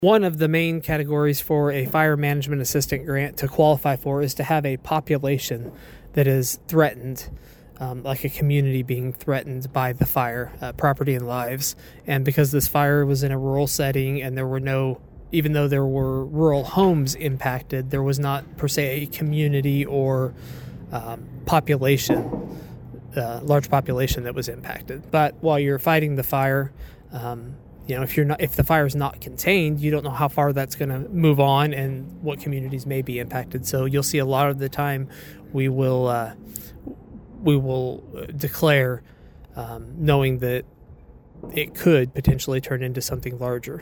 One of the main categories for a fire management assistant grant to qualify for is to have a population that is threatened, like a community being threatened by the fire, property and lives. And because this fire was in a rural setting and there were even though there were rural homes impacted, there was not per se a community or population, large population that was impacted. But while you're fighting the fire, if the fire is not contained, you don't know how far that's going to move on and what communities may be impacted. So you'll see a lot of the time we will declare knowing that it could potentially turn into something larger.